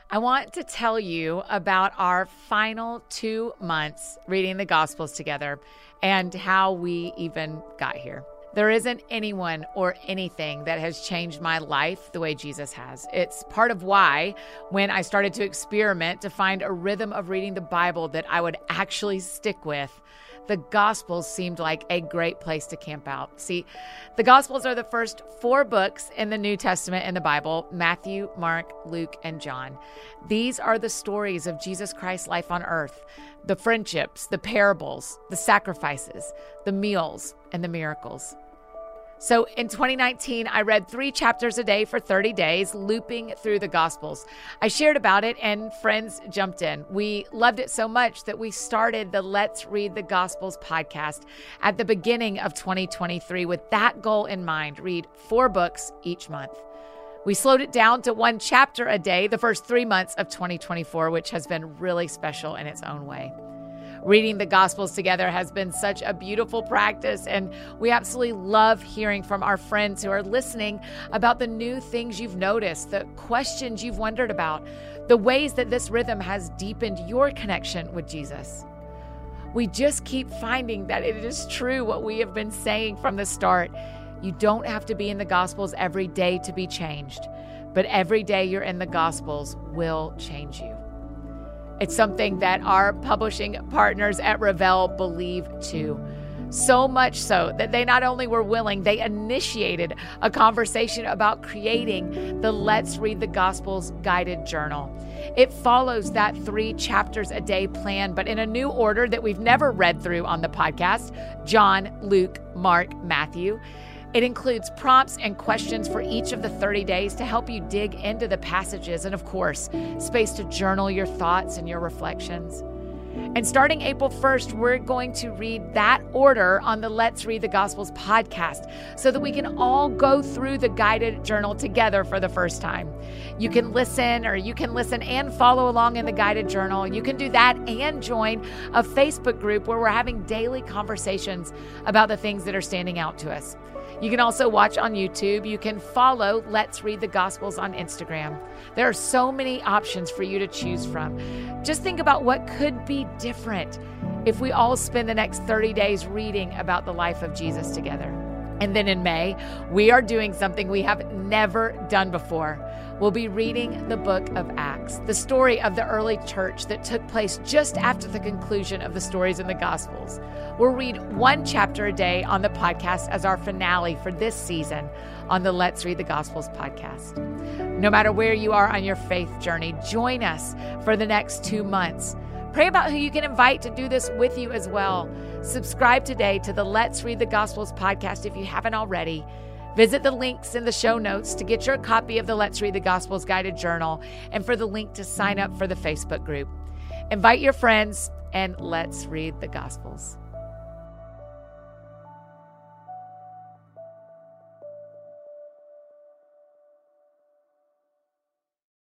I want to tell you about our final 2 months reading the Gospels together and how we even got here. There isn't anyone or anything that has changed my life the way Jesus has. It's part of why, when I started to experiment to find a rhythm of reading the Bible that I would actually stick with, the Gospels seemed like a great place to camp out. See, the Gospels are the first 4 books in the New Testament in the Bible: Matthew, Mark, Luke, and John. These are the stories of Jesus Christ's life on earth, the friendships, the parables, the sacrifices, the meals, and the miracles. So in 2019, I read 3 chapters a day for 30 days, looping through the Gospels. I shared about it and friends jumped in. We loved it so much that we started the Let's Read the Gospels podcast at the beginning of 2023 with that goal in mind: read 4 books each month. We slowed it down to 1 chapter a day the first 3 months of 2024, which has been really special in its own way. Reading the Gospels together has been such a beautiful practice, and we absolutely love hearing from our friends who are listening about the new things you've noticed, the questions you've wondered about, the ways that this rhythm has deepened your connection with Jesus. We just keep finding that it is true what we have been saying from the start. You don't have to be in the Gospels every day to be changed, but every day you're in the Gospels will change you. It's something that our publishing partners at Revell believe too. So much so that they not only were willing, they initiated a conversation about creating the Let's Read the Gospels guided journal. It follows that 3 chapters a day plan, but in a new order that we've never read through on the podcast: John, Luke, Mark, Matthew. It includes prompts and questions for each of the 30 days to help you dig into the passages, and of course, space to journal your thoughts and your reflections. And starting April 1st, we're going to read that order on the Let's Read the Gospels podcast so that we can all go through the guided journal together for the first time. You can listen and follow along in the guided journal. You can do that and join a Facebook group where we're having daily conversations about the things that are standing out to us. You can also watch on YouTube. You can follow Let's Read the Gospels on Instagram. There are so many options for you to choose from. Just think about what could be different if we all spend the next 30 days reading about the life of Jesus together. And then in May, we are doing something we have never done before. We'll be reading the book of Acts, the story of the early church that took place just after the conclusion of the stories in the Gospels. We'll read 1 chapter a day on the podcast as our finale for this season on the Let's Read the Gospels podcast. No matter where you are on your faith journey, join us for the next 2 months. Pray about who you can invite to do this with you as well. Subscribe today to the Let's Read the Gospels podcast if you haven't already. Visit the links in the show notes to get your copy of the Let's Read the Gospels guided journal and for the link to sign up for the Facebook group. Invite your friends and let's read the Gospels.